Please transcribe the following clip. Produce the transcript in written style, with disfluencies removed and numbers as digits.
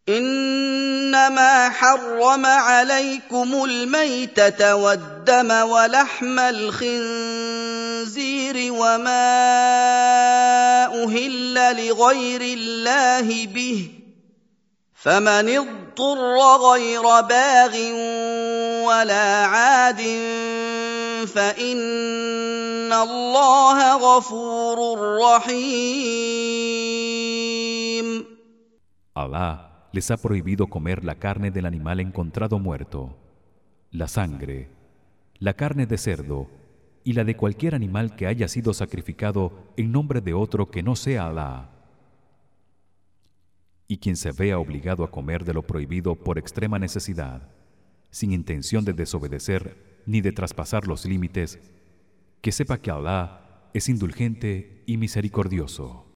إنما حرم عليكم الميتة والدم ولحم الخنزير وما أهل لغير الله به فمن اضطر غير باغ ولا عاد فإن الله غفور رحيم. Alá les ha prohibido comer la carne del animal encontrado muerto, la sangre, la carne de cerdo y la de cualquier animal que haya sido sacrificado en nombre de otro que no sea Alá. Y quien se vea obligado a comer de lo prohibido por extrema necesidad, sin intención de desobedecer ni de traspasar los límites, que sepa que Alá es indulgente y misericordioso.